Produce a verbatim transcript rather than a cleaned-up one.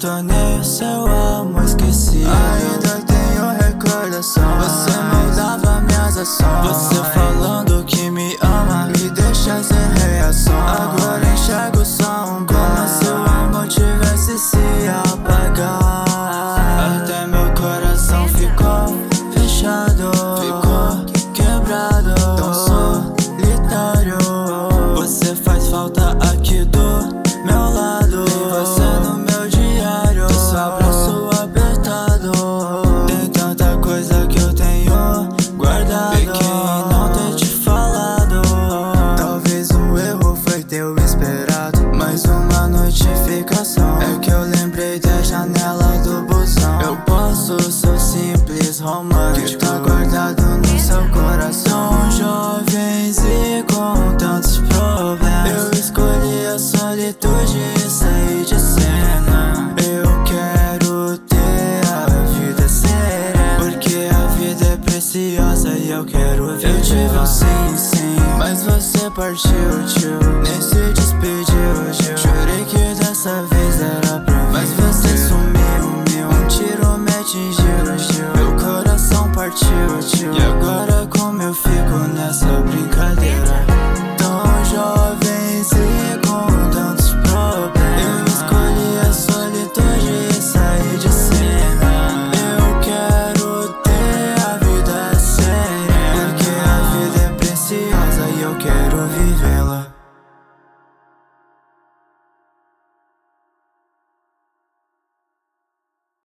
tornei o seu amor esquecido. Ainda tenho recordação. Você moldava minhas ações. Você falando que me ama me deixa sem reação. Agora enxergo só um gol. Como se o amor tivesse se apagar. Até meu coração ficou fechado, ficou quebrado, tão solitário. Você faz falta aqui do meu lado. Tem você no meu diário, tô seu abraço apertado. Tem tanta coisa que eu tenho guardado e que não ter te falado. Talvez o erro foi ter esperado mais uma notificação. É que eu lembrei da janela do busão. Eu posso ser simples romântico que tá guardado no seu coração. Tão jovens e com tantos problemas, eu escolhi a solitude e saí de cena. Eu quero ter a vida serena, porque a vida é preciosa e eu quero viver. Eu tive um sim, sim, mas você partiu, tio. Nem se despediu, tio. Jurei que dessa vez era pra mim, mas você sumiu, meu. Um tiro me atingiu, tio. Meu coração partiu, tio. E agora como eu fico nessa brincadeira? Tão jovens e com tantos problemas, eu escolhi a solitude e saí de cena. Eu quero ter a vida serena, porque a vida é preciosa e eu quero viver.